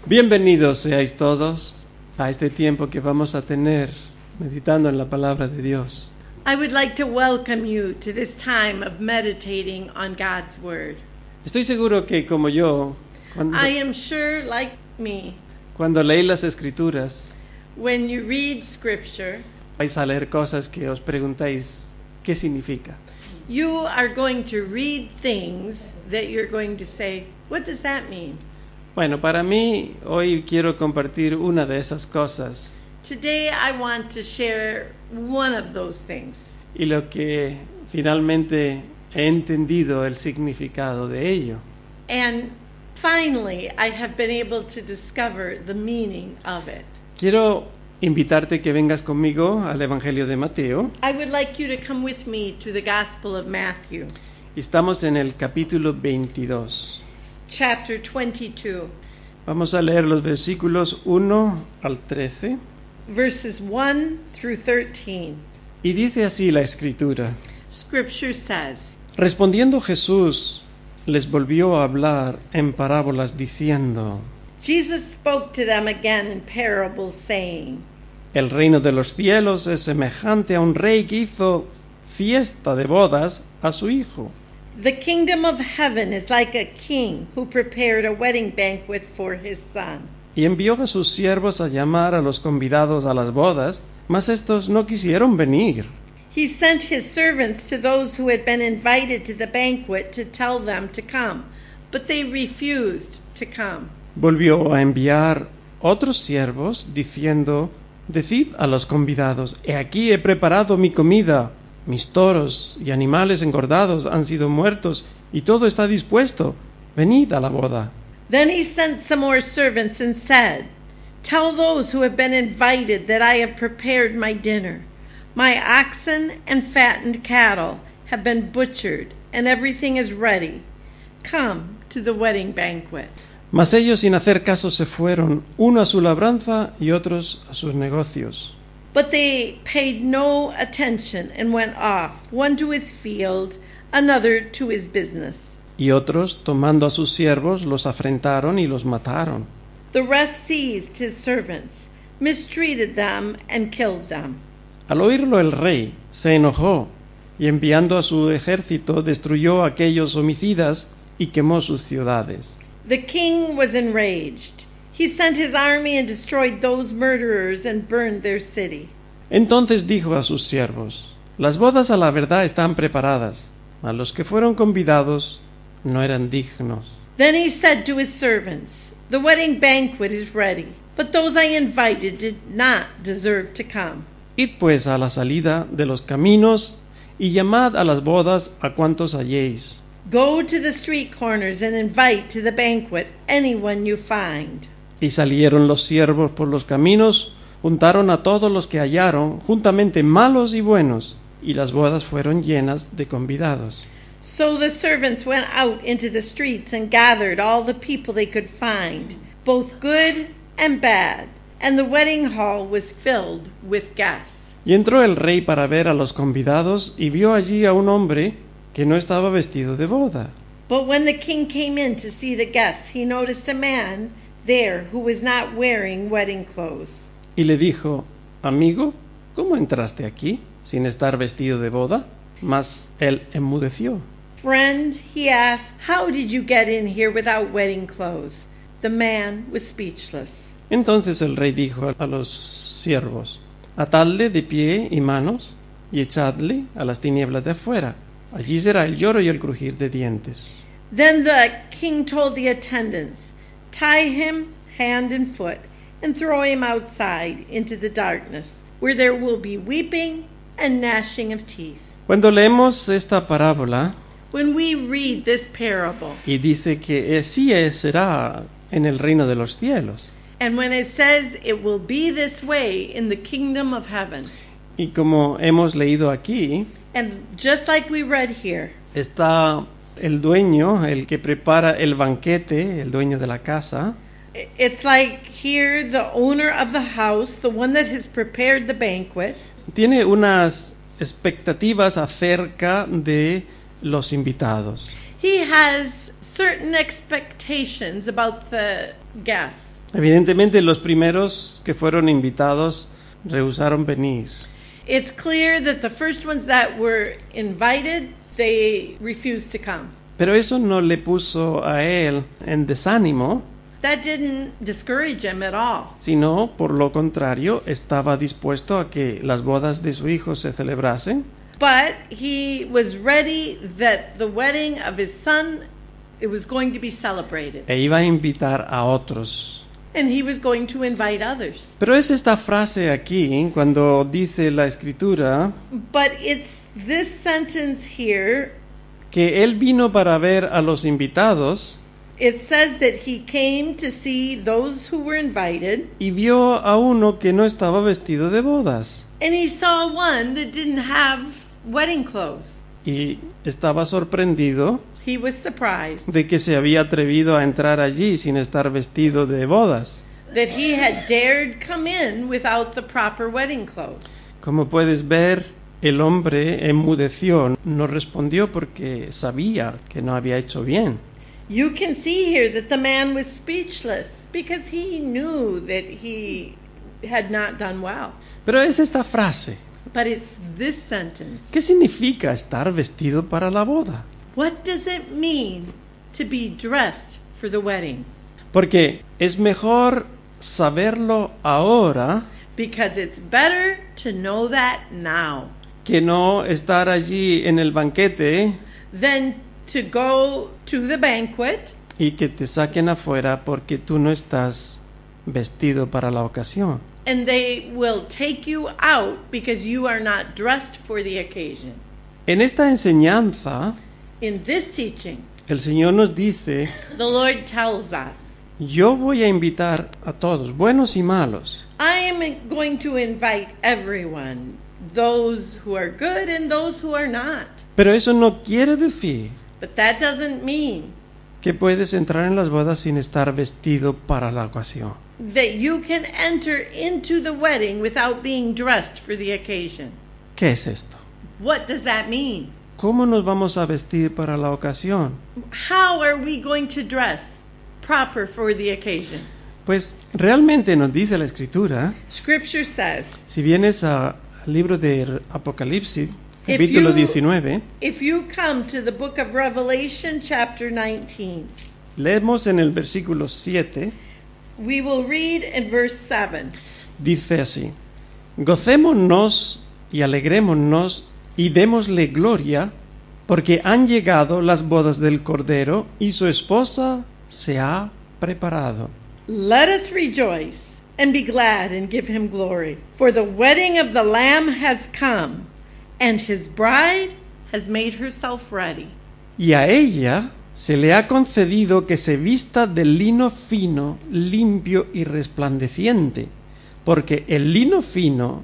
Bienvenidos seáis todos a este tiempo que vamos a tener meditando en la palabra de Dios. I would like to welcome you to this time of meditating on God's Word. Estoy seguro que como yo, I am sure, like me, cuando leí las Escrituras, when you read Scripture, vais a leer cosas que os preguntáis qué significa. you are going to read things that you're going to say, what does that mean? Bueno, para mí hoy quiero compartir una de esas cosas Today I want to share one of those things. y lo que finalmente he entendido el significado de ello. And finally, I have been able to discover the meaning of it. Quiero invitarte que vengas conmigo al Evangelio de Mateo. I would like you to come with me to the Gospel of Matthew, Estamos en el capítulo 22. chapter 22, Vamos a leer los versículos 1 al 13. verses 1 through 13. Y dice así la Escritura. Scripture says, Respondiendo Jesús, les volvió a hablar en parábolas diciendo: Jesus spoke to them again in parables, saying, El reino de los cielos es semejante a un rey que hizo fiesta de bodas a su hijo. The kingdom of heaven is like a king who prepared a wedding banquet for his son. Y envió a sus siervos a llamar a los convidados a las bodas, mas estos no quisieron venir. He sent his servants to those who had been invited to the banquet to tell them to come, but they refused to come. Volvió a enviar otros siervos diciendo: Decid a los convidados: He aquí he preparado mi comida, mis toros y animales engordados han sido muertos y todo está dispuesto. Venid a la boda. Then he sent some more servants and said, Tell those who have been invited that I have prepared my dinner. My oxen and fattened cattle have been butchered, and everything is ready. Come to the wedding banquet. Mas ellos sin hacer caso se fueron, uno a su labranza y otros a sus negocios. But they paid no attention and went off, one to his field, another to his business. Y otros, tomando a sus siervos, los afrentaron y los mataron. The rest seized his servants, mistreated them, and killed them. Al oírlo el rey se enojó y enviando a su ejército destruyó a aquellos homicidas y quemó sus ciudades. The king was enraged. He sent his army and destroyed those murderers and burned their city. Entonces dijo a sus siervos: Las bodas a la verdad están preparadas, mas los que fueron convidados no eran dignos. Then he said to his servants, The wedding banquet is ready, but those I invited did not deserve to come. Id pues a la salida de los caminos y llamad a las bodas a cuantos halléis. Go to the street corners and invite to the banquet anyone you find. Y salieron los siervos por los caminos, juntaron a todos los que hallaron, juntamente malos y buenos, y las bodas fueron llenas de convidados. So the servants went out into the streets and gathered all the people they could find, both good and bad, and the wedding hall was filled with guests. Y entró el rey para ver a los convidados, y vio allí a un hombre que no estaba vestido de boda. But when the king came in to see the guests, he noticed a man there who was not wearing wedding clothes. Y le dijo: Amigo, ¿cómo entraste aquí sin estar vestido de boda? Mas él enmudeció. Friend, he asked, how did you get in here without wedding clothes? The man was speechless. Entonces el rey dijo a los siervos: Atadle de pie y manos y echadle a las tinieblas de afuera. Allí será el lloro y el crujir de dientes. Then the king told the attendants, Tie him hand and foot and throw him outside into the darkness, where there will be weeping and gnashing of teeth. Cuando leemos esta parábola When we read this parable, y dice que así será en el reino de los cielos, and when it says it will be this way in the kingdom of heaven, y como hemos leído aquí, and just like we read here, está el dueño, el que prepara el banquete, el dueño de la casa. it's like here the owner of the house, the one that has prepared the banquet, Tiene unas expectativas acerca de los invitados. he has certain expectations about the guests. Evidentemente los primeros que fueron invitados rehusaron venir. It's clear that the first ones that were invited, they refused to come. Pero eso no le puso a él en desánimo, That didn't discourage him at all. sino por lo contrario estaba dispuesto a que las bodas de su hijo se celebrasen. But he was ready that the wedding of his son, it was going to be celebrated. E iba a invitar a otros. And he was going to invite others. Pero es esta frase aquí, cuando dice la escritura, But it's this sentence here. que él vino para ver a los invitados It says that he came to see those who were invited, y vio a uno que no estaba vestido de bodas. and he saw one that didn't have wedding clothes. Y estaba sorprendido He was surprised de que se había atrevido a entrar allí sin estar vestido de bodas. that he had dared come in without the proper wedding clothes. Como puedes ver, el hombre enmudeció, no respondió porque sabía que no había hecho bien. You can see here that the man was speechless because he knew that he had not done well. Pero es esta frase. But it's this sentence. ¿Qué significa estar vestido para la boda? What does it mean to be dressed for the wedding? Porque es mejor saberlo ahora Because it's better to know that now que no estar allí en el banquete than to go to the banquet y que te saquen afuera porque tú no estás vestido para la ocasión. and they will take you out because you are not dressed for the occasion. En esta enseñanza, In this teaching, el Señor nos dice, the Lord tells us, yo voy a invitar a todos, buenos y malos, I am going to invite everyone, those who are good and those who are not. pero eso no quiere decir But that doesn't mean que puedes entrar en las bodas sin estar vestido para la ocasión. that you can enter into the wedding without being dressed for the occasion. ¿Qué es esto? What does that mean? ¿Cómo nos vamos a vestir para la ocasión? How are we going to dress proper for the occasion? Pues realmente nos dice la Escritura, Scripture says, si vienes al libro de Apocalipsis, capítulo 19, if you come to the book of Revelation, chapter 19, leemos en el versículo 7, we will read in verse 7. dice así: gocémonos y alegrémonos y démosle gloria, porque han llegado las bodas del Cordero y su esposa se ha preparado. Let us rejoice and be glad and give him glory, for the wedding of the Lamb has come, and his bride has made herself ready. Y a ella se le ha concedido que se vista de lino fino, limpio y resplandeciente, porque el lino fino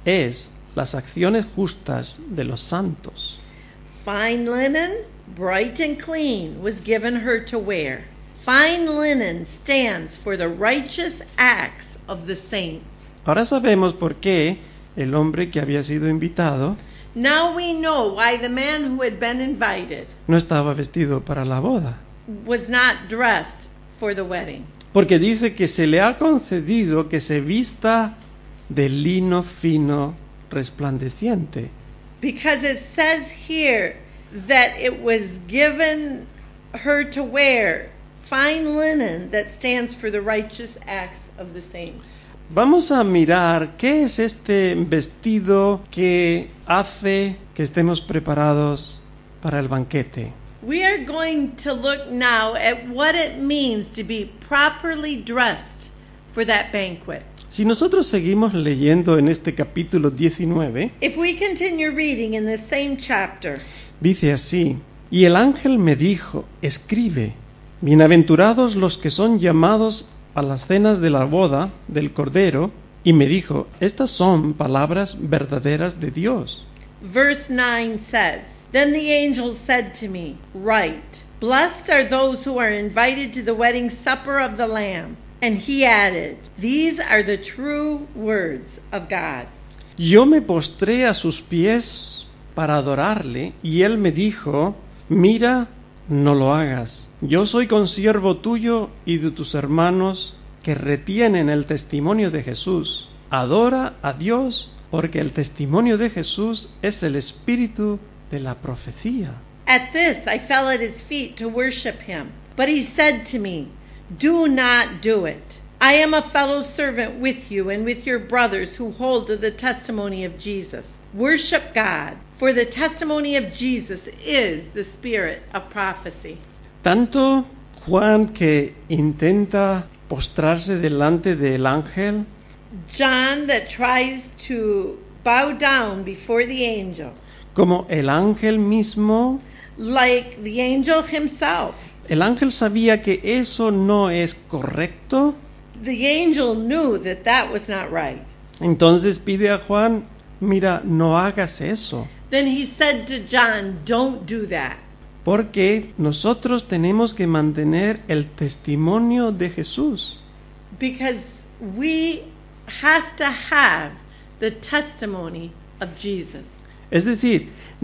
es las acciones justas de los santos. Fine linen, bright and clean, was given her to wear. Fine linen stands for the righteous acts of the saints. Ahora sabemos por qué el hombre que había sido invitado Now we know why the man who had been invited no estaba vestido para la boda. was not dressed for the wedding. Porque dice que se le ha concedido que se vista de lino fino resplandeciente. Because it says here that it was given her to wear fine linen that stands for the righteous acts of the saints. Vamos a mirar qué es este vestido que hace que estemos preparados para el banquete. We are going to look now at what it means to be properly dressed for that banquet. Si nosotros seguimos leyendo en este capítulo 19, If we continue reading in the same chapter, dice así: y el ángel me dijo, escribe, bienaventurados los que son llamados a las cenas de la boda del Cordero, y me dijo, estas son palabras verdaderas de Dios. verse 9 says, Then the angel said to me, Write, blessed are those who are invited to the wedding supper of the Lamb. And he added, These are the true words of God. Yo me postré a sus pies para adorarle, y él me dijo, mira, no lo hagas. Yo soy consiervo tuyo y de tus hermanos que retienen el testimonio de Jesús adora a Dios, porque el testimonio de Jesús es el espíritu de la profecía. At this I fell at his feet to worship him. But he said to me, "Do not do it. I am a fellow servant with you and with your brothers who hold to the testimony of Jesus. Worship God, for the testimony of Jesus is the spirit of prophecy." Tanto Juan, que intenta postrarse delante del ángel, John, that tries to bow down before the angel, como el ángel mismo. like the angel himself. El ángel sabía que eso no es correcto, The angel knew that that was not right. entonces pide a Juan, mira, no hagas eso, Then he said to John, "Don't do that. porque nosotros tenemos que mantener el testimonio de Jesús. Because we have to have the testimony of Jesus." Es decir,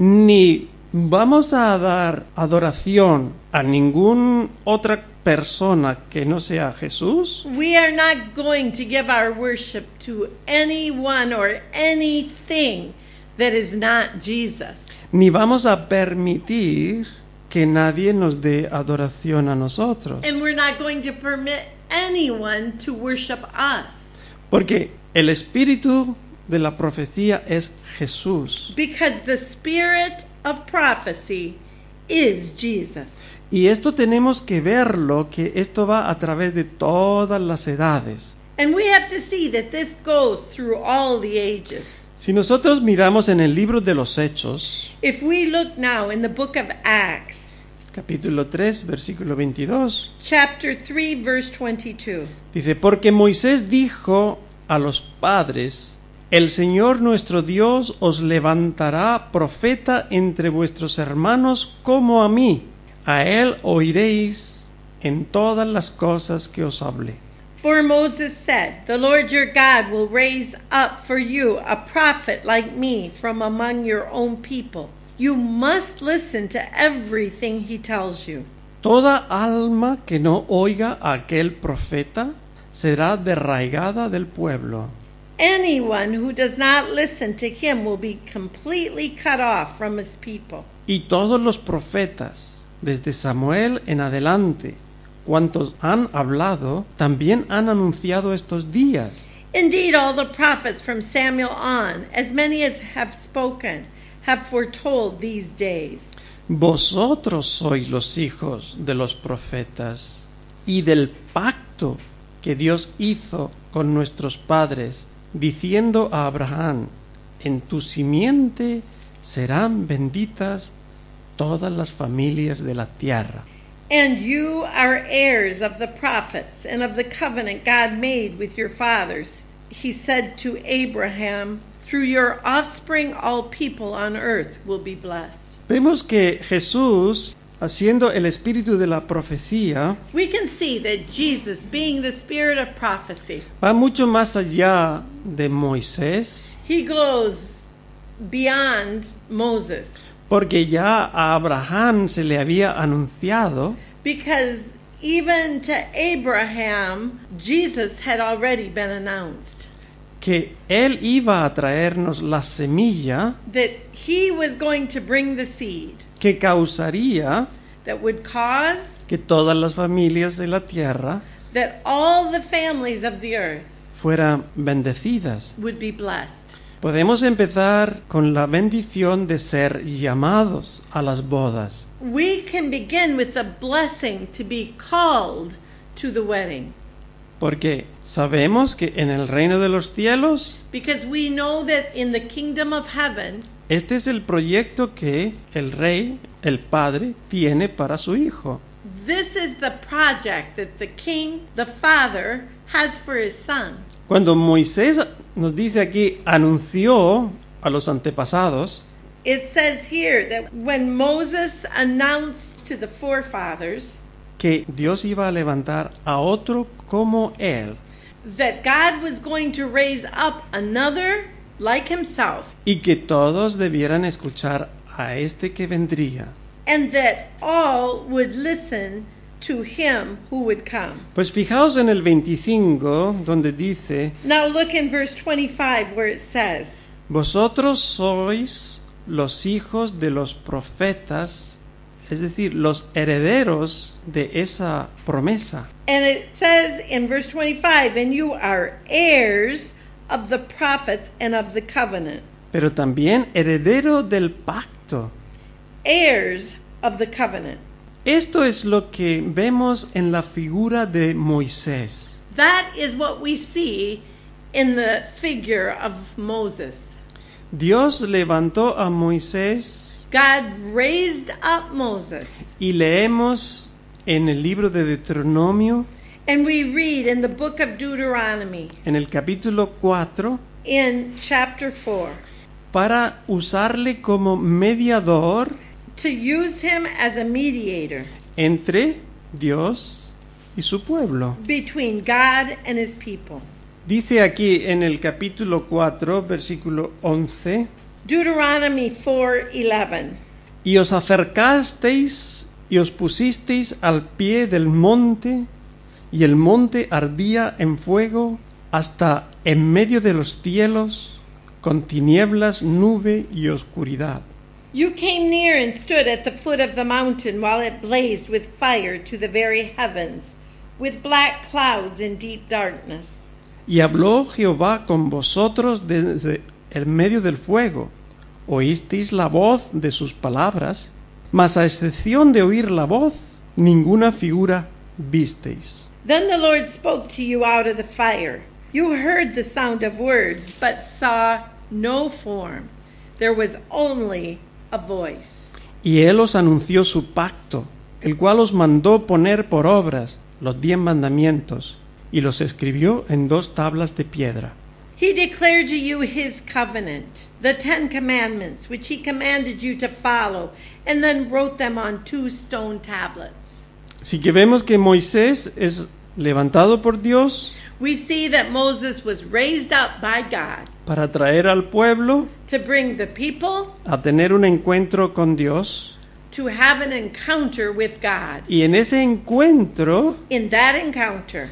ni vamos a dar adoración a ninguna otra persona que no sea Jesús, We are not going to give our worship to anyone or anything that is not Jesus. ni vamos a permitir que nadie nos dé adoración a nosotros. And we're not going to permit anyone to worship us. Porque el espíritu de la profecía es Jesús. Because the spirit of prophecy is Jesus. Y esto tenemos que verlo, que esto va a través de todas las edades. And we have to see that this goes through all the ages. Si nosotros miramos en el libro de los Hechos, If we look now in the book of Acts, capítulo 3, versículo 22, chapter 3, verse 22. dice, porque Moisés dijo a los padres, el Señor nuestro Dios os levantará profeta entre vuestros hermanos como a mí. A él oiréis en todas las cosas que os hablé. For Moses said, "The Lord your God will raise up for you a prophet like me from among your own people. You must listen to everything he tells you." Toda alma que no oiga a aquel profeta será derraigada del pueblo. Anyone who does not listen to him will be completely cut off from his people. Y todos los profetas, desde Samuel en adelante, cuantos han hablado, también han anunciado estos días. Indeed, all the prophets from Samuel on, as many as have spoken, have foretold these days. Vosotros sois los hijos de los profetas y del pacto que Dios hizo con nuestros padres, diciendo a Abraham, en tu simiente serán benditas todas las familias de la tierra. And you are heirs of the prophets and of the covenant God made with your fathers. He said to Abraham, "Through your offspring all people on earth will be blessed." Vemos que Jesús, haciendo el espíritu de la profecía, We can see that Jesus, being the spirit of prophecy, va mucho más allá de Moisés, he goes beyond Moses, porque ya a Abraham se le había anunciado because even to Abraham, Jesus had already been announced. que él iba a traernos la semilla That he was going to bring the seed que causaría that would cause que todas las familias de la tierra that all the families of the earth fueran bendecidas. would be blessed. Podemos empezar con la bendición de ser llamados a las bodas. We can begin with the blessing to be called to the wedding, Porque sabemos que en el reino de los cielos, because we know that in the kingdom of heaven, este es el proyecto que el rey, el padre, tiene para su hijo. this is the project that the king, the father, has for his son. Cuando Moisés nos dice aquí, anunció a los antepasados, It says here that when Moses announced to the forefathers que Dios iba a levantar a otro como él, that God was going to raise up another like himself, y que todos debieran escuchar a este que vendría. and that all would listen to him who would come. Pues fijaos en el 25, donde dice, Now look in verse 25 where it says, vosotros sois los hijos de los profetas, es decir, los herederos de esa promesa. and it says in verse 25, and you are heirs of the prophets and of the covenant. Pero también heredero del pacto. Heirs of the covenant. Esto es lo que vemos en la figura de Moisés. That is what we see in the figure of Moses. Dios levantó a Moisés God raised up Moses. y leemos en el libro de Deuteronomio, And we read in the book of Deuteronomy, en el capítulo 4, in chapter 4, para usarle como mediador to use him as a mediator entre Dios y su pueblo. between God and his people. Dice aquí en el capítulo 4, versículo 11, Deuteronomy 4:11. y os acercasteis y os pusisteis al pie del monte, y el monte ardía en fuego hasta en medio de los cielos, con tinieblas, nube y oscuridad. You came near and stood at the foot of the mountain while it blazed with fire to the very heavens, with black clouds and deep darkness. Y habló Jehová con vosotros desde el medio del fuego. Oísteis la voz de sus palabras, mas a excepción de oír la voz, ninguna figura visteis. Then the Lord spoke to you out of the fire. You heard the sound of words, but saw no form. There was only a voice. Y él os anunció su pacto, el cual os mandó poner por obras los 10 mandamientos, y los escribió en 2 tablas de piedra. He declared to you his covenant, the 10 commandments, which he commanded you to follow, and then wrote them on 2 stone tablets. Así que vemos que Moisés es levantado por Dios We see that Moses was raised up by God para traer al pueblo to bring the people a tener un encuentro con Dios, to have an encounter with God. y en ese encuentro In that encounter,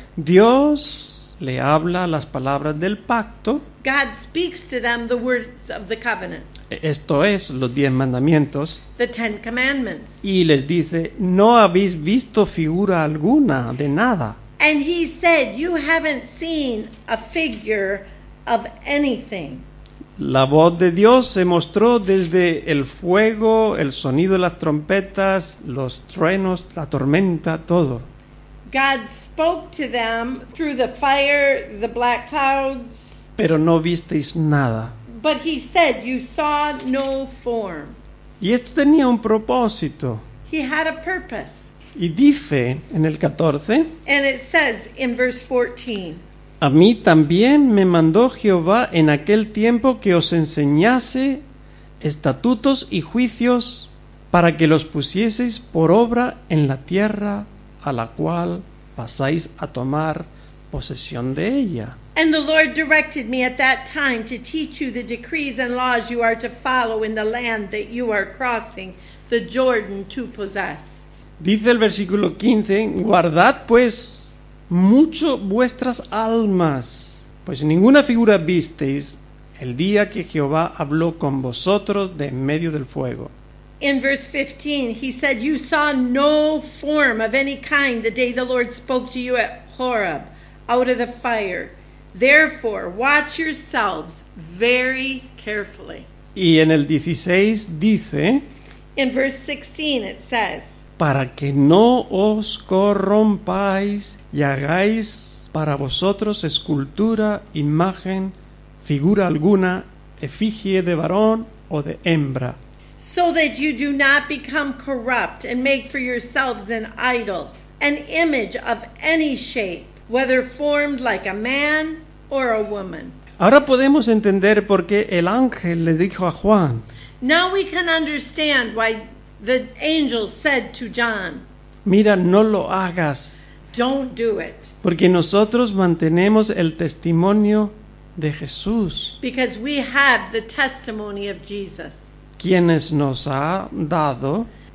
Dios le habla las palabras del pacto, God speaks to them the words of the covenant, esto es, los 10 mandamientos, the 10 commandments. y les dice, no habéis visto figura alguna de nada. And he said, you haven't seen a figure of anything. La voz de Dios se mostró desde el fuego, el sonido de las trompetas, los truenos, la tormenta, todo. God spoke to them through the fire, the black clouds, Pero no visteis nada. but he said, you saw no form. Y esto tenía un propósito. He had a purpose. Y dice en el 14, And it says in verse 14, a mí también me mandó Jehová en aquel tiempo que os enseñase estatutos y juicios para que los pusieseis por obra en la tierra a la cual pasáis a tomar posesión de ella. and the Lord directed me at that time to teach you the decrees and laws you are to follow in the land that you are crossing the Jordan to possess. Dice el versículo 15, guardad pues mucho vuestras almas, pues ninguna figura visteis el día que Jehová habló con vosotros de en medio del fuego. In verse 15, he said, you saw no form of any kind the day the Lord spoke to you at Horeb, out of the fire. Therefore, watch yourselves very carefully. Y en el 16 dice, In verse 16, it says, para que no os corrompáis y hagáis para vosotros escultura, imagen, figura alguna, efigie de varón o de hembra, so that you do not become corrupt and make for yourselves an idol, an image of any shape, whether formed like a man or a woman. Ahora podemos entender por qué el ángel le dijo a Juan, Now we can understand why the angel said to John, mira, no lo hagas, don't do it, porque nosotros mantenemos el testimonio de Jesús, because we have the testimony of Jesus, quienes nos ha dado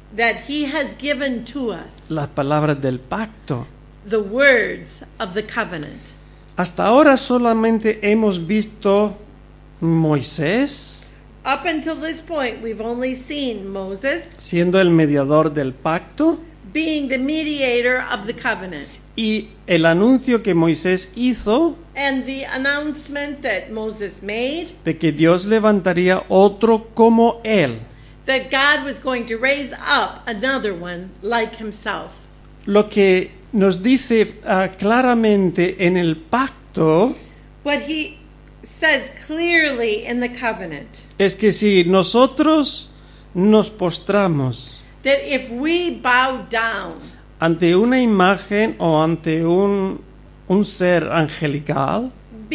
that he has given to us, las palabras del pacto. the words of the covenant. Hasta ahora solamente hemos visto Moisés Up until this point, we've only seen Moses siendo el mediador del pacto being the mediator of the covenant, y el anuncio que Moisés hizo and the announcement that Moses made de que Dios levantaría otro como él. that God was going to raise up another one like himself. Lo que nos dice claramente en el pacto What he says clearly in the covenant, es que si nosotros nos postramos that if we bow down ante una imagen o ante un ser angelical,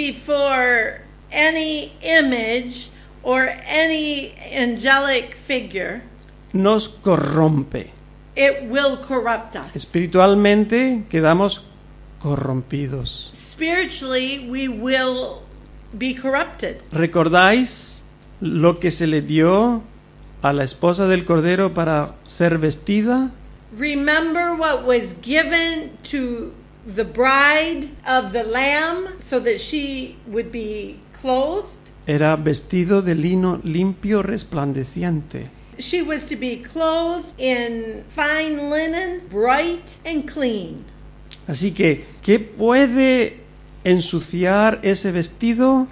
before any image or any angelic figure, nos corrompe. it will corrupt us. Espiritualmente quedamos corrompidos. Spiritually, we will be corrupted. ¿Recordáis lo que se le dio a la esposa del Cordero para ser vestida? Remember what was given to the bride of the Lamb so that she would be clothed? Era vestido de lino limpio resplandeciente. She was to be clothed in fine linen, bright and clean. Así que, ¿qué puede ensuciar ese vestido?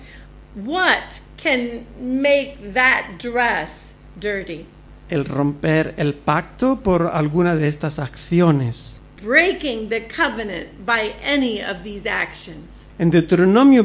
What can make that dress dirty? El romper el pacto por alguna de estas acciones. Breaking the covenant by any of these actions. En Deuteronomio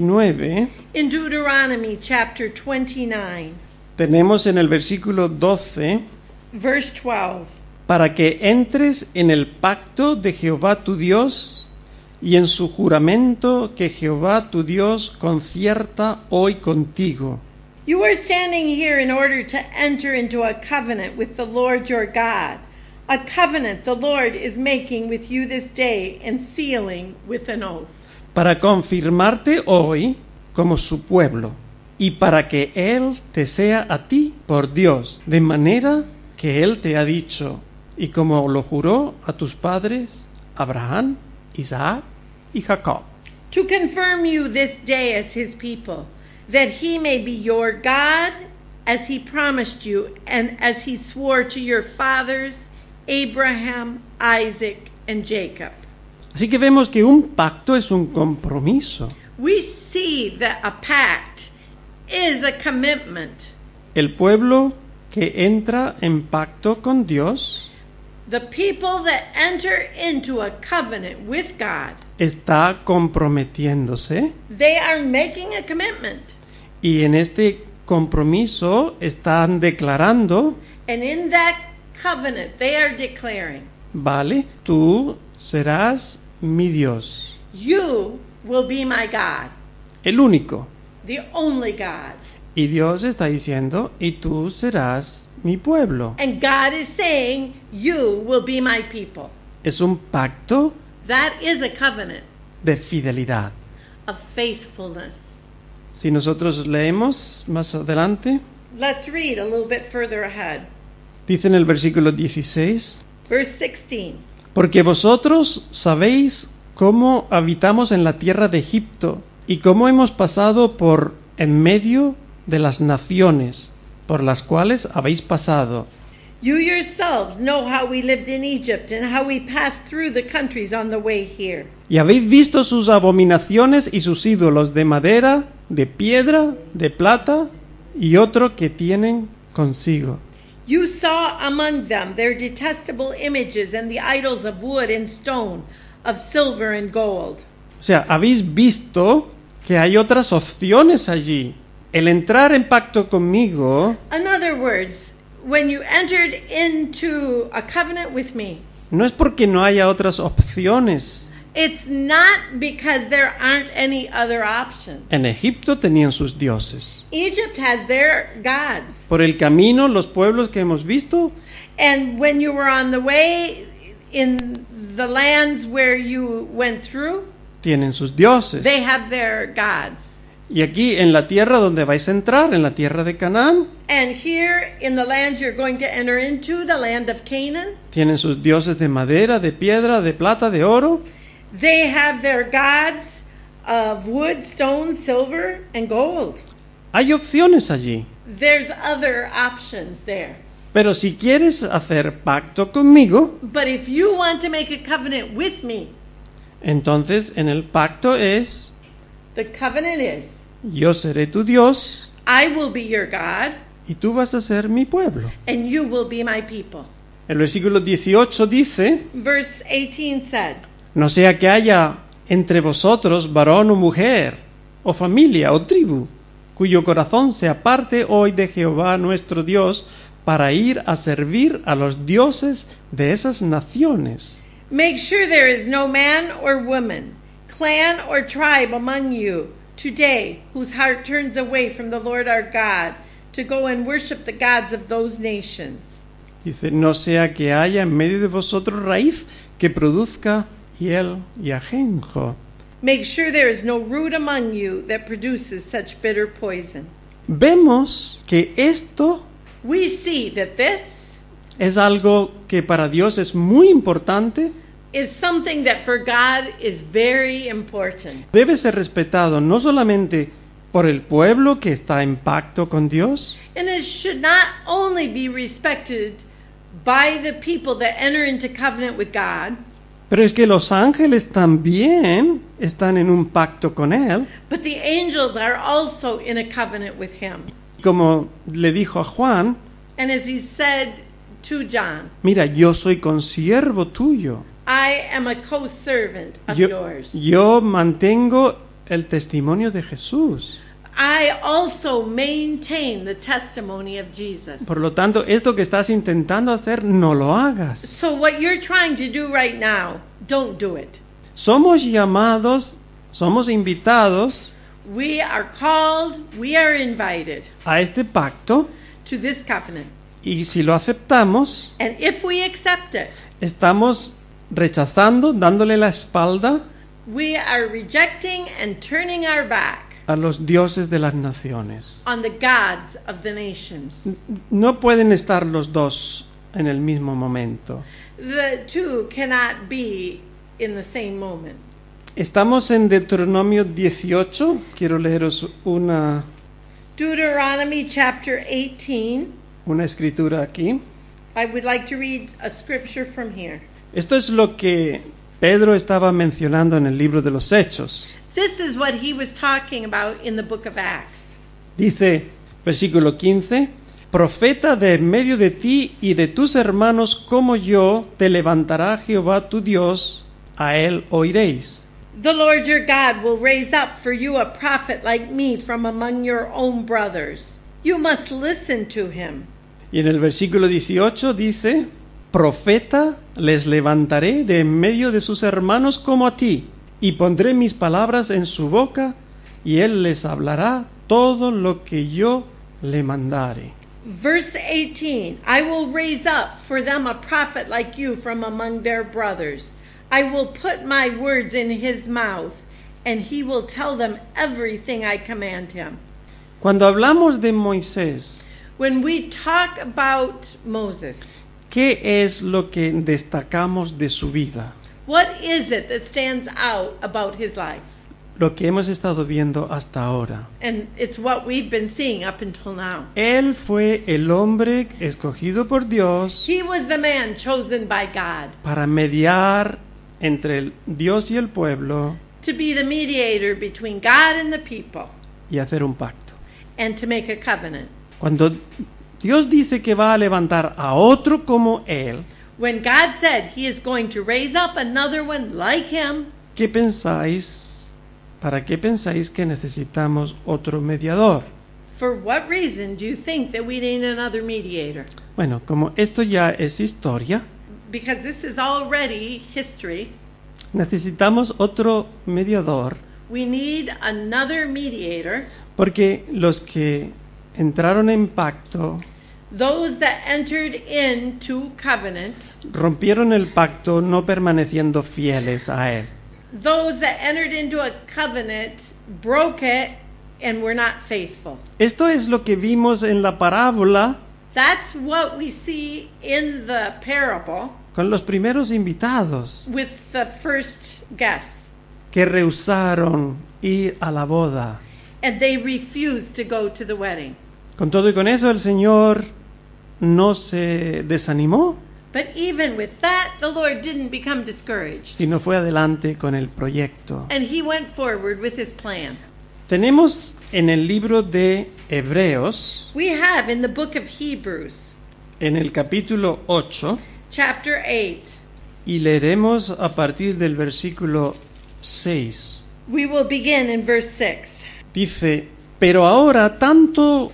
29 In Deuteronomy chapter 29, tenemos en el versículo 12, verse 12, para que entres en el pacto de Jehová tu Dios y en su juramento que Jehová tu Dios concierta hoy contigo. you are standing here in order to enter into a covenant with the Lord your God, a covenant the Lord is making with you this day and sealing with an oath. Para confirmarte hoy como su pueblo y para que Él te sea a ti por Dios, de manera que Él te ha dicho, y como lo juró a tus padres, Abraham, Isaac y Jacob. To confirm you this day as his people, that he may be your God, as he promised you, and as he swore to your fathers, Abraham, Isaac, and Jacob. Así que vemos que un pacto es un compromiso. We see that a pact is a commitment. El pueblo que entra en pacto con Dios The people that enter into a covenant with God, está comprometiéndose they are making a commitment. y en este compromiso están declarando, And in that covenant, they are declaring, vale, tú serás mi Dios, you will be my God, el único. the only God. Y Dios está diciendo, y tú serás mi pueblo. And God is saying, you will be my people. Es un pacto That is a covenant de fidelidad. of faithfulness. Si nosotros leemos más adelante, Let's read a little bit further ahead. dice en el versículo 16, Verse 16. porque vosotros sabéis cómo habitamos en la tierra de Egipto y cómo hemos pasado por en medio de las naciones por las cuales habéis pasado. You yourselves know how we lived in Egypt and how we passed through the countries on the way here. Y habéis visto sus abominaciones y sus ídolos de madera, de piedra, de plata y otro que tienen consigo. You saw among them their detestable images and the idols of wood and stone, of silver and gold. O sea, habéis visto que hay otras opciones allí. El entrar en pacto conmigo In other words, when you entered into a covenant with me, no es porque no haya otras opciones. it's not because there aren't any other options. En Egipto tenían sus dioses. Egypt has their gods. Por el camino, los pueblos que hemos visto And when you were on the way in the lands where you went through, tienen sus dioses. they have their gods. Y aquí en la tierra donde vais a entrar, en la tierra de Canaán, And here in the land you're going to enter into, the land of Canaan, tienen sus dioses de madera, de piedra, de plata, de oro. they have their gods of wood, stone, silver, and gold. Hay opciones allí. There's other options there. Pero si quieres hacer pacto conmigo, But if you want to make a covenant with me, entonces en el pacto es, the covenant is, yo seré tu Dios I will be your God, y tú vas a ser mi pueblo. and you will be my people. El versículo 18 dice, Verse 18 said, no sea que haya entre vosotros varón o mujer, o familia o tribu, cuyo corazón se aparte hoy de Jehová nuestro Dios para ir a servir a los dioses de esas naciones. make sure there is no man or woman, clan or tribe among you today whose heart turns away from the Lord our God to go and worship the gods of those nations. Dice, no sea que haya en medio de vosotros raíz que produzca hiel y ajenjo. Make sure there is no root among you that produces such bitter poison. Vemos que esto We see that this es algo que para Dios es muy importante, is something that for God is very important. debe ser respetado no solamente por el pueblo que está en pacto con Dios, And it should not only be respected by the people that enter into covenant with God, pero es que los ángeles también están en un pacto con Él. but the angels are also in a covenant with him. Como le dijo a Juan, And as he said to John, mira, yo soy consiervo tuyo. I am a co-servant of Yo, yours. yo mantengo el testimonio de Jesús. I also maintain the testimony of Jesus. Por lo tanto, esto que estás intentando hacer, no lo hagas. So what you're trying to do right now, don't do it. Somos llamados, somos invitados We are called, we are invited a este pacto to this covenant. y si lo aceptamos, And if we accept it, estamos rechazando, dándole la espalda we are rejecting and turning our back a los dioses de las naciones. on the gods of the nations. No pueden estar los dos en el mismo momento. The two cannot be in the same moment. Estamos en Deuteronomio 18. Quiero leeros una Deuteronomy chapter 18. escritura aquí. I would like to read a scripture from here. Esto es lo que Pedro estaba mencionando en el libro de los Hechos. This is what he was talking about in the book of Acts. Dice, versículo 15, profeta de en medio de ti y de tus hermanos como yo, te levantará Jehová tu Dios, a él oiréis. The Lord your God will raise up for you a prophet like me from among your own brothers. You must listen to him. Y en el versículo 18 dice, profeta les levantaré de en medio de sus hermanos como a ti, y pondré mis palabras en su boca, y él les hablará todo lo que yo le mandare. Verse 18, I will raise up for them a prophet like you from among their brothers. I will put my words in his mouth, and he will tell them everything I command him. Cuando hablamos de Moisés, When we talk about Moses, ¿qué es lo que destacamos de su vida? what is it that stands out about his life? Lo que hemos estado viendo hasta ahora. And it's what we've been seeing up until now. Él fue el hombre escogido por Dios He was the man chosen by God para mediar entre el Dios y el pueblo to be the mediator between God and the people y hacer un pacto. and to make a covenant. Cuando Dios dice que va a levantar a otro como Él, When God said he is going to raise up another one like him, ¿qué pensáis? ¿Para qué pensáis que necesitamos otro mediador? for what reason do you think that we need another mediator? Bueno, como esto ya es historia, Because this is already history. necesitamos otro mediador, We need another mediator. porque los que entraron en pacto Those that entered into covenant, rompieron el pacto no permaneciendo fieles a Él. those that entered into a covenant broke it and we're not faithful. Esto es lo que vimos en la parábola That's what we see in the parable con los primeros invitados with the first guests. que rehusaron ir a la boda. And they refused to go to the wedding. Con todo y con eso el Señor no se desanimó, But even with that, the Lord didn't become discouraged. sino fue adelante con el proyecto. And he went forward with his plan. Tenemos en el libro de Hebreos, We have in the book of Hebrews, en el capítulo 8, chapter 8, y leeremos a partir del versículo 6. we will begin in verse 6. Dice, pero ahora tanto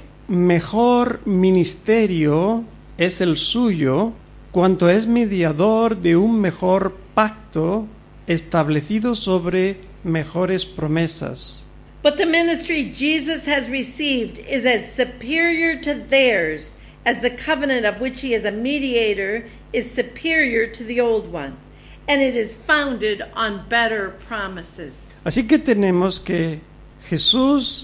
mejor ministerio es el suyo, cuanto es mediador de un mejor pacto establecido sobre mejores promesas. But the ministry Jesus has received is as superior to theirs as the covenant of which he is a mediator is superior to the old one, and it is founded on better promises. Así que tenemos que Jesús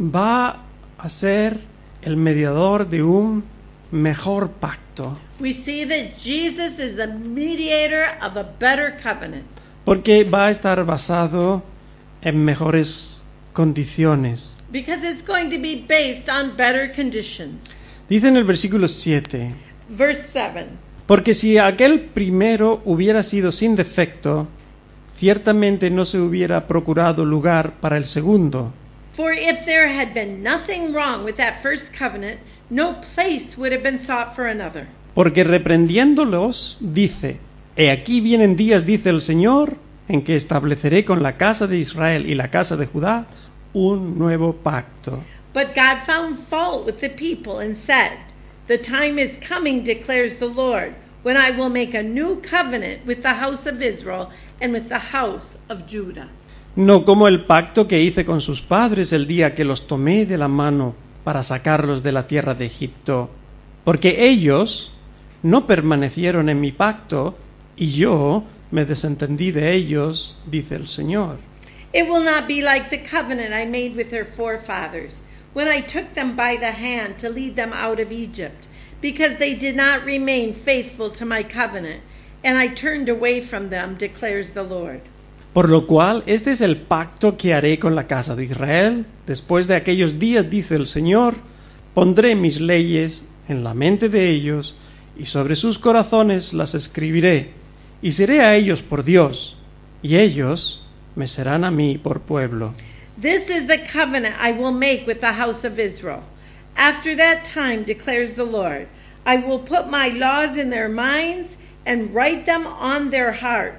va a ser el mediador de un mejor pacto, We see that Jesus is the mediator of a better covenant porque va a estar basado en mejores condiciones. because it's going to be based on better conditions. Dice en el versículo 7, Verse 7. porque si aquel primero hubiera sido sin defecto, ciertamente no se hubiera procurado lugar para el segundo. For if there had been nothing wrong with that first covenant, no place would have been sought for another. Porque reprendiéndolos, dice, he aquí vienen días, dice el Señor, en que estableceré con la casa de Israel y la casa de Judá un nuevo pacto. But God found fault with the people and said, the time is coming, declares the Lord, when I will make a new covenant with the house of Israel and with the house of Judah. No como el pacto que hice con sus padres el día que los tomé de la mano para sacarlos de la tierra de Egipto, porque ellos no permanecieron en mi pacto y yo me desentendí de ellos, dice el Señor. It will not be like the covenant I made with their forefathers when I took them by the hand to lead them out of Egypt, because they did not remain faithful to my covenant, and I turned away from them, declares the Lord. Por lo cual, este es el pacto que haré con la casa de Israel. Después de aquellos días, dice el Señor, pondré mis leyes en la mente de ellos, y sobre sus corazones las escribiré, y seré a ellos por Dios, y ellos me serán a mí por pueblo. This is the covenant I will make with the house of Israel. After that time, declares the Lord, I will put my laws in their minds and write them on their hearts.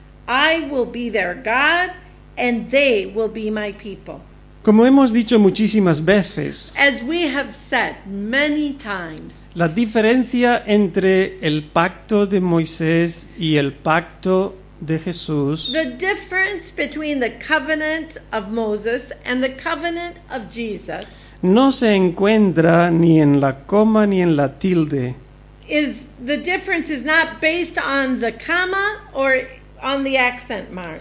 I will be their God, and they will be my people. Como hemos dicho muchísimas veces, As we have said many times, la diferencia entre el pacto de Moisés y el pacto de Jesús the difference between the covenant of Moses and the covenant of Jesus no se encuentra ni en la coma ni en la tilde, is the difference is not based on the comma or on the accent mark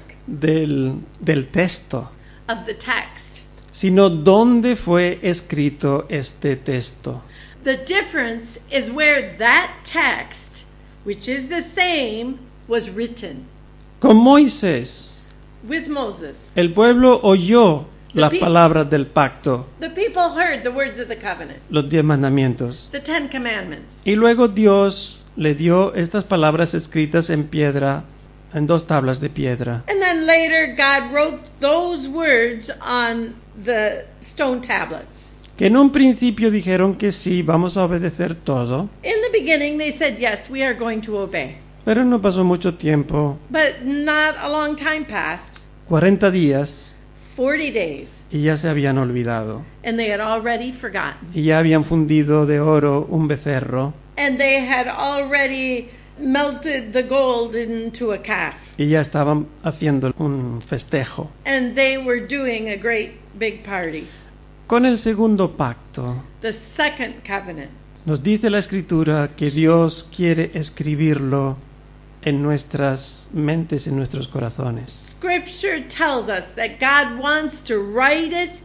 del texto, of the text. sino dónde fue escrito este texto. The difference is where that text, which is the same, was written. Con Moisés, With Moses, el pueblo oyó las pe- palabras del pacto, the people heard the words of the covenant, los 10 mandamientos, the 10 commandments. y luego Dios le dio estas palabras escritas en piedra, en 2 tablas de piedra. And then later God wrote those words on the stone tablets. Que en un principio dijeron que sí, vamos a obedecer todo, In the beginning they said, yes, we are going to obey. pero no pasó mucho tiempo, But not a long time passed, 40 días, 40 days, y ya se habían olvidado. and they had already forgotten. Y ya habían fundido de oro un becerro, And they had already melted the gold into a calf. y ya estaban haciendo un festejo. And they were doing a great big party. Con el segundo pacto, The second covenant. nos dice la Escritura que Dios quiere escribirlo en nuestras mentes, en nuestros corazones. Scripture tells us that God wants to write it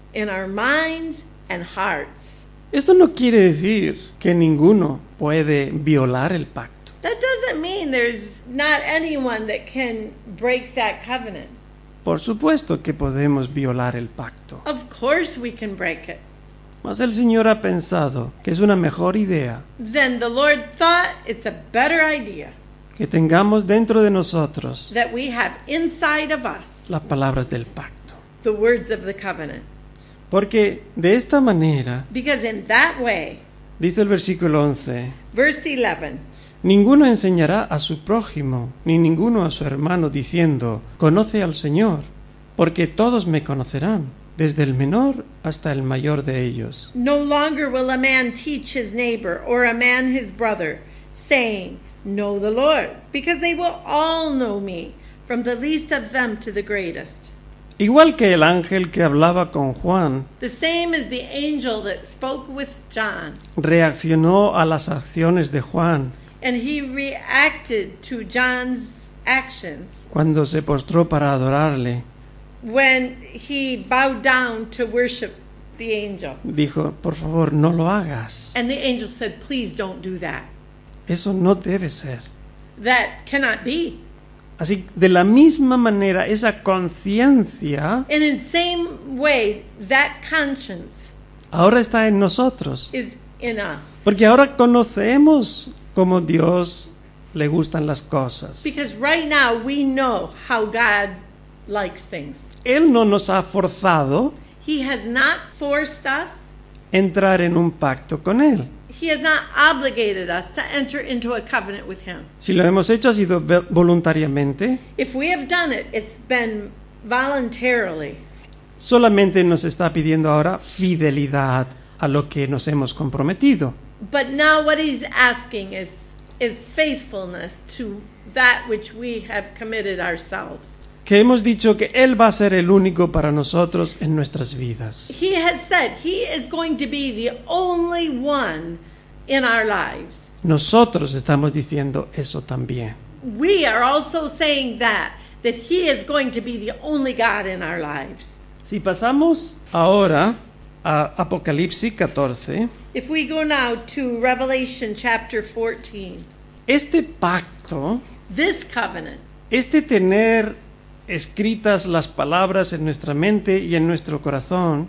in our minds and hearts. Esto no quiere decir que ninguno puede violar el pacto. That doesn't mean there's not anyone that can break that covenant. Por supuesto que podemos violar el pacto. Of course we can break it. Mas el Señor ha pensado que es una mejor idea Then the Lord thought it's a better idea que tengamos dentro de nosotros that we have inside of us las palabras del pacto. the words of the covenant. Porque de esta manera, Because in that way, dice el versículo 11, verse 11, ninguno enseñará a su prójimo, ni ninguno a su hermano, diciendo, conoce al Señor, porque todos me conocerán, desde el menor hasta el mayor de ellos. no longer will a man teach his neighbor or a man his brother, saying, know the Lord, because they will all know me, from the least of them to the greatest. Igual que el ángel que hablaba con Juan, The same as the angel that spoke with John, reaccionó a las acciones de Juan and he reacted to John's actions cuando se postró para adorarle. when he bowed down to worship the angel. Dijo, por favor, no lo hagas. And the angel said, please don't do that. Eso no debe ser. That cannot be. Así, de la misma manera, esa conciencia And in the same way, that conscience ahora está en nosotros. is in us. Porque ahora conocemos cómo Dios le gustan las cosas. Because right now we know how God likes things. Él no nos ha forzado He has not forced us. a entrar en un pacto con Él. He has not obligated us to enter into a covenant with Him. Si lo hemos hecho ha sido voluntariamente. If we have done it, it's been voluntarily. Solamente nos está pidiendo ahora fidelidad a lo que nos hemos comprometido. But now what He's asking is faithfulness to that which we have committed ourselves. Que hemos dicho que Él va a ser el único para nosotros en nuestras vidas. He has said He is going to be the only one in our lives. Nosotros estamos diciendo eso también. We are also saying that He is going to be the only God in our lives. Si pasamos ahora a Apocalipsis 14, If we go now to Revelation chapter 14, este pacto, this covenant, este tener escritas las palabras en nuestra mente y en nuestro corazón,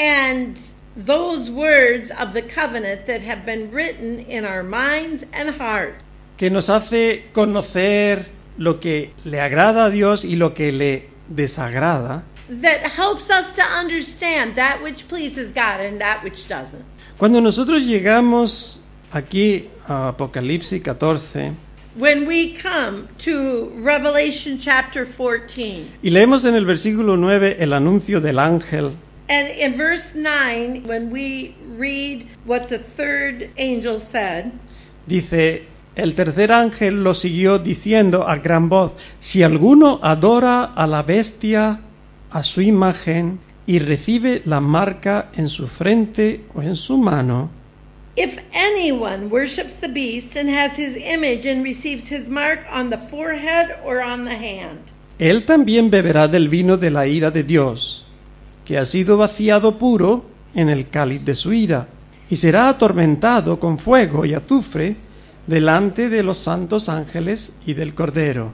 and those words of the covenant that have been written in our minds and heart, que nos hace conocer lo que le agrada a Dios y lo que le desagrada, that helps us to understand that which pleases God and that which doesn't. cuando nosotros llegamos aquí a Apocalipsis 14 When we come to Revelation chapter 14, y leemos en el versículo 9 el anuncio del ángel, and in verse 9, when we read what the third angel said, dice, el tercer ángel lo siguió diciendo a gran voz, si alguno adora a la bestia, a su imagen, y recibe la marca en su frente o en su mano, if anyone worships the beast and has his image and receives his mark on the forehead or on the hand, él también beberá del vino de la ira de Dios, que ha sido vaciado puro en el cáliz de su ira, y será atormentado con fuego y azufre delante de los santos ángeles y del Cordero.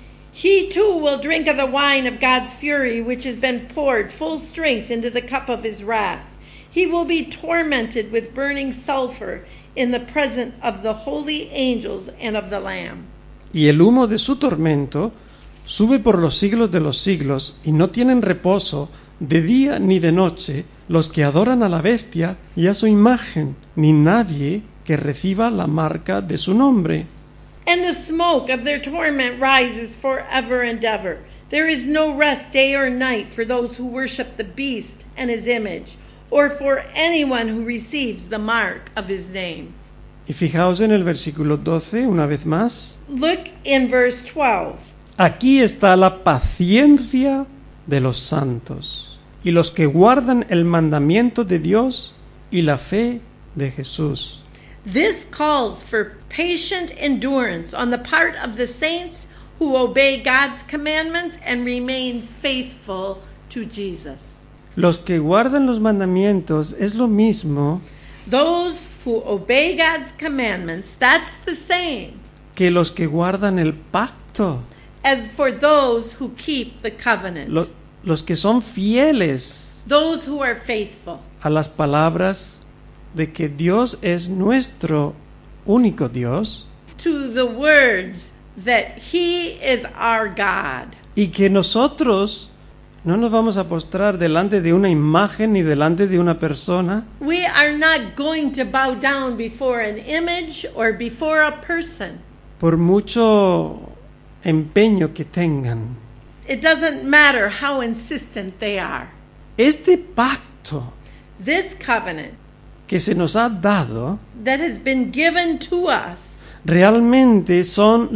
he too will drink of the wine of God's fury, which has been poured full strength into the cup of his wrath. He will be tormented with burning sulfur in the presence of the holy angels and of the Lamb. Y el humo de su tormento sube por los siglos de los siglos, y no tienen reposo de día ni de noche los que adoran a la bestia y a su imagen, ni nadie que reciba la marca de su nombre. And the smoke of their torment rises forever and ever. There is no rest day or night for those who worship the beast and his image, or for anyone who receives the mark of his name. Y fijaos en el versículo 12, una vez más. Look in verse 12. Aquí está la paciencia de los santos y los que guardan el mandamiento de Dios y la fe de Jesús. This calls for patient endurance on the part of the saints who obey God's commandments and remain faithful to Jesus. Los que guardan los mandamientos es lo mismo Those who obey God's commandments, that's the same que los que guardan el pacto. as for those who keep the covenant. Los que son fieles Those who are faithful a las palabras de que Dios es nuestro único Dios to the words that He is our God. y que nosotros no nos vamos a postrar delante de una imagen ni delante de una persona, We are not going to bow down before an image or before a person. por mucho empeño que tengan. It doesn't matter how insistent they are. Este pacto This covenant que se nos ha dado that has been given to us, realmente son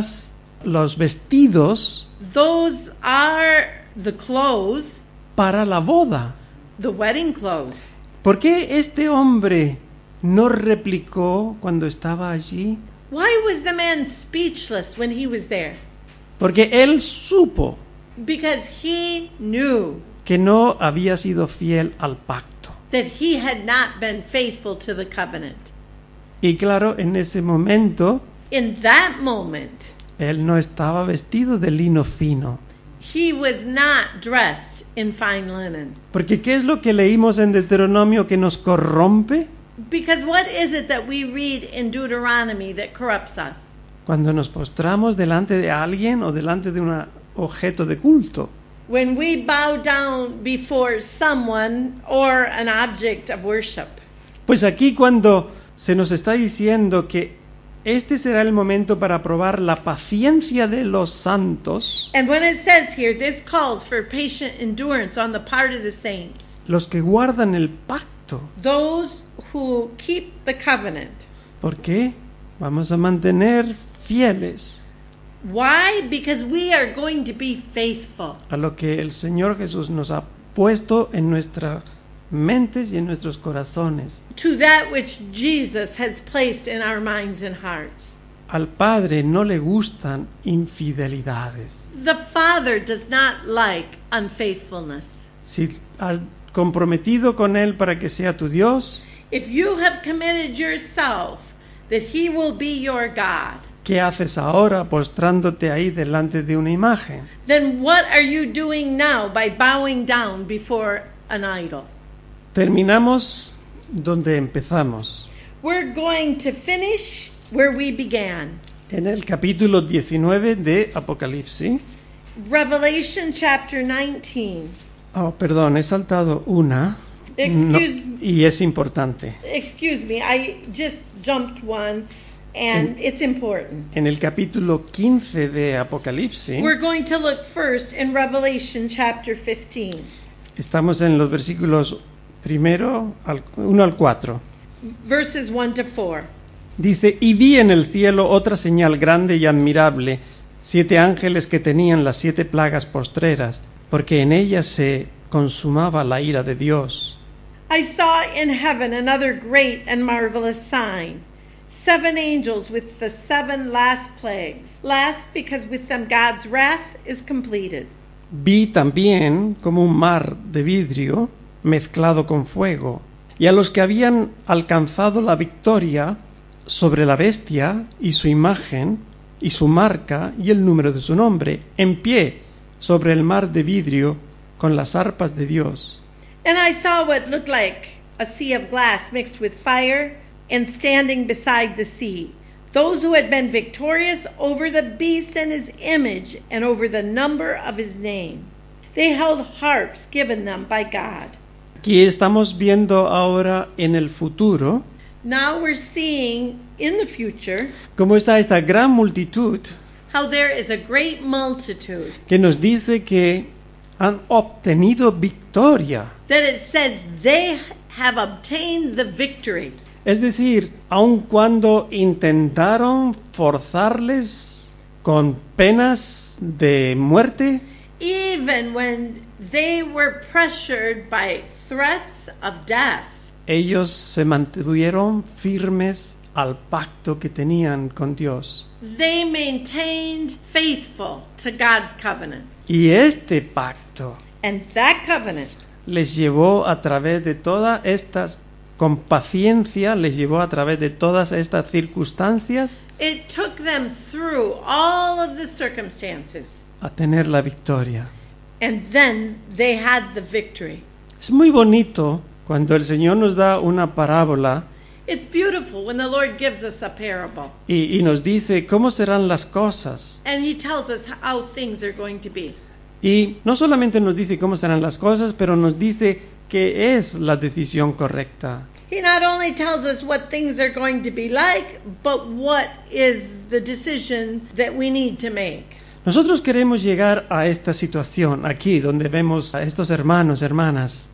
los vestidos those are the clothes, para la boda. the wedding clothes. ¿Por qué este hombre no replicó cuando estaba allí? Why was the man speechless when he was there? Porque él supo Because he knew que no había sido fiel al pacto. that he had not been faithful to the covenant. Y claro, en ese momento, In that moment, él no estaba vestido de lino fino. he was not dressed in fine linen. Porque ¿qué es lo que leímos en Deuteronomio que nos corrompe? Because what is it that we read in Deuteronomy that corrupts us? Cuando nos postramos delante de alguien o delante de un objeto de culto. When we bow down before someone or an object of worship. Pues aquí cuando se nos está diciendo que este será el momento para probar la paciencia de los santos, And when it says here, this calls for patient endurance on the part of the saints, los que guardan el pacto. those who keep the covenant. ¿Por qué? Vamos a mantener fieles Why? Because we are going to be faithful a lo que el Señor Jesús nos ha puesto en nuestras mentes y en nuestros corazones. to that which Jesus has placed in our minds and hearts. Al Padre no le gustan infidelidades. The Father does not like unfaithfulness. Si has comprometido con Él para que sea tu Dios, If you have committed yourself that He will be your God, ¿qué haces ahora postrándote ahí delante de una imagen? then what are you doing now by bowing down before an idol? Terminamos donde empezamos, We're going to finish where we began. en el capítulo 19 de Apocalipsis. Revelation chapter 19. Oh, perdón, he saltado una. Excuse- Y es importante. Excuse me, I just jumped one and it's important. En el capítulo 15 de Apocalipsis, We're going to look first in Revelation chapter 15, estamos en los versículos 1 al 4. verses 1 to 4. Dice, y vi en el cielo otra señal grande y admirable, 7 ángeles que tenían las 7 plagas postreras, porque en ellas se consumaba la ira de Dios. I saw in heaven another great and marvelous sign, 7 angels with the 7 last plagues, last because with them God's wrath is completed. Vi también como un mar de vidrio mezclado con fuego, y a los que habían alcanzado la victoria sobre la bestia y su imagen y su marca y el número de su nombre, en pie sobre el mar de vidrio con las arpas de Dios. And I saw what looked like a sea of glass mixed with fire, and standing beside the sea, those who had been victorious over the beast and his image and over the number of his name. They held harps given them by God. Aquí estamos viendo ahora en el futuro Now we're seeing in the future cómo está esta gran multitud how there is a great multitude, que nos dice que han obtenido victoria. that it says they have obtained the victory. Es decir, aun cuando intentaron forzarles con penas de muerte, Even when they were pressured by threats of death, ellos se mantuvieron firmes al pacto que tenían con Dios. they maintained faithful to God's covenant. Y este pacto And that covenant les llevó a través de todas estas, con paciencia, les llevó a través de todas estas circunstancias It took them through all of the circumstances. a tener la victoria. And then they had the victory. Es muy bonito cuando el Señor nos da una parábola It's beautiful when the Lord gives us a parable. y nos dice cómo serán las cosas. And He tells us how things are going to be. Y no solamente nos dice cómo serán las cosas, pero nos dice qué es la decisión correcta. He not only tells us what things are going to be like, but what is the decision that we need to make. Nosotros queremos llegar a esta situación aquí, donde vemos a estos hermanos, hermanas.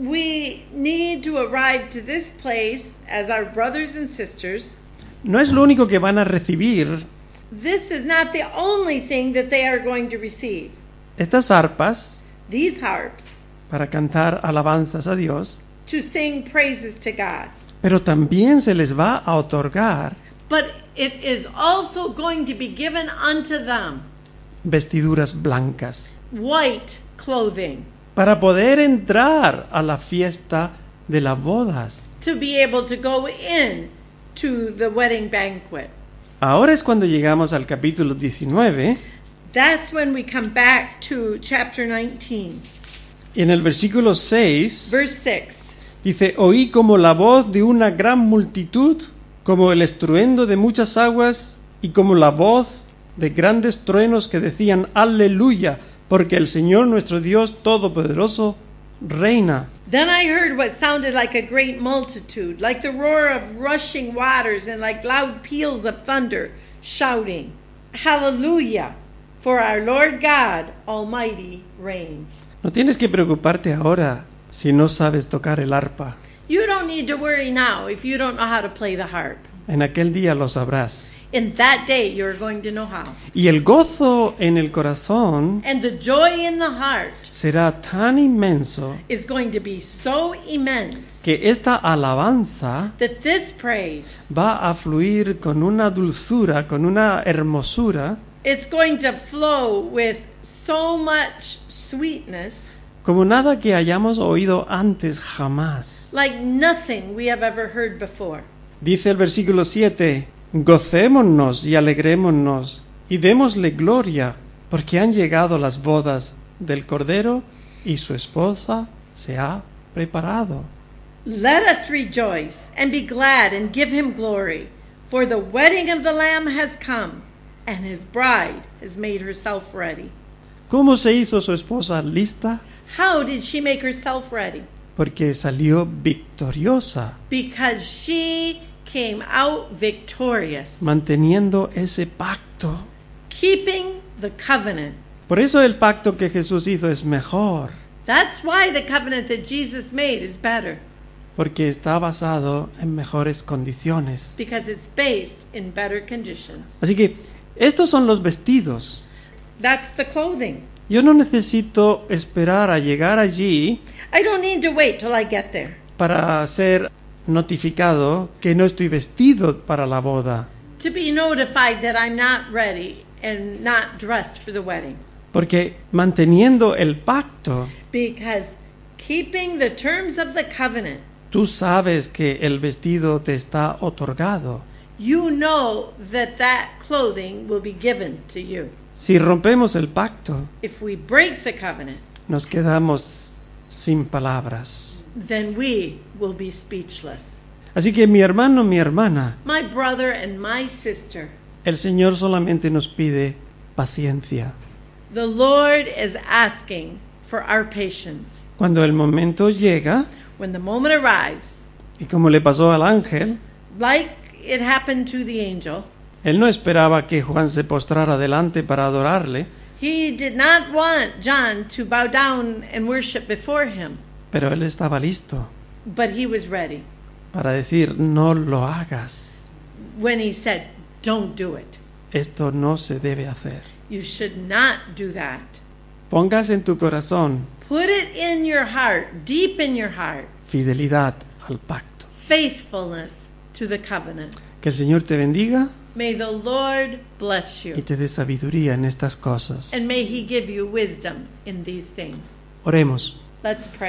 We need to arrive to this place as our brothers and sisters. No es lo único que van a recibir This is not the only thing that they are going to receive. estas arpas These harps para cantar alabanzas a Dios, to sing praises to God. pero también se les va a otorgar But it is also going to be given unto them vestiduras blancas white clothing para poder entrar a la fiesta de las bodas. to be able to go in to the wedding banquet. Ahora es cuando llegamos al capítulo 19. That's when we come back to chapter 19, Y en el versículo 6 verse 6. dice: oí como la voz de una gran multitud, como el estruendo de muchas aguas y como la voz de grandes truenos que decían: aleluya, porque el Señor nuestro Dios Todopoderoso reina. Then I heard what sounded like a great multitude, like the roar of rushing waters and like loud peals of thunder, shouting, Hallelujah, for our Lord God Almighty reigns. No tienes que preocuparte ahora si no sabes tocar el arpa. You don't need to worry now if you don't know how to play the harp. En aquel día lo sabrás. In that day you're going to know how. Y el gozo en el corazón And the joy in the heart será tan inmenso is going to be so immense que esta alabanza that this praise, va a fluir con una dulzura, con una hermosura, it's going to flow with so much sweetness, como nada que hayamos oído antes jamás. like nothing we have ever heard before. Dice el versículo 7, gocémonos y alegrémonos y démosle gloria, porque han llegado las bodas del Cordero y su esposa se ha preparado. Let us rejoice and be glad and give him glory, for the wedding of the Lamb has come, and his bride has made herself ready. ¿Cómo se hizo su esposa lista? How did she make herself ready? Porque salió victoriosa, Because she came out victorious, manteniendo ese pacto. keeping the covenant. Por eso el pacto que Jesús hizo es mejor, That's why the covenant that Jesus made is better, porque está basado en mejores condiciones. because it's based in better conditions. Así que estos son los vestidos. That's the clothing. Yo no necesito esperar a llegar allí I don't need to wait till I get there para ser notificado que no estoy vestido para la boda, to be notified that I'm not ready and not dressed for the wedding. porque manteniendo el pacto, Because keeping the terms of the covenant, tú sabes que el vestido te está otorgado. you know that that clothing will be given to you. Si rompemos el pacto, If we break the covenant, nos quedamos sin palabras. then we will be speechless. Así que mi hermano, mi hermana, My brother and my sister, el Señor solamente nos pide paciencia. the Lord is asking for our patience. Cuando el momento llega, When the moment arrives, y como le pasó al ángel, like it happened to the angel, él no esperaba que Juan se postrara delante para adorarle, he did not want John to bow down and worship before him, pero él estaba listo but he was ready para decir: no lo hagas, when he said, don't do it. esto no se debe hacer. You should not do that. Pongas en tu corazón Put it in your heart, deep in your heart, fidelidad al pacto. faithfulness to the covenant. Que el Señor te bendiga May the Lord bless y you, te dé sabiduría en estas cosas. and may he give you wisdom in these things. Oremos. Let's pray.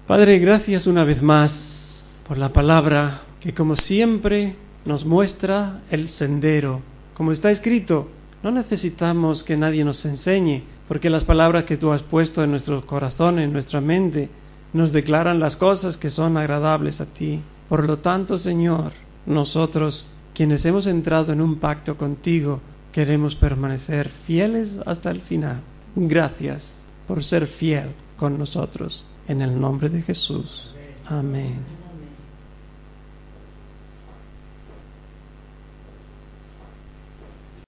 Padre, gracias una vez más por la palabra que, como siempre, nos muestra el sendero. Como está escrito, no necesitamos que nadie nos enseñe, porque las palabras que tú has puesto en nuestro corazón, en nuestra mente, nos declaran las cosas que son agradables a ti. Por lo tanto, Señor, nosotros, quienes hemos entrado en un pacto contigo, queremos permanecer fieles hasta el final. Gracias por ser fiel con nosotros. En el nombre de Jesús. Amén.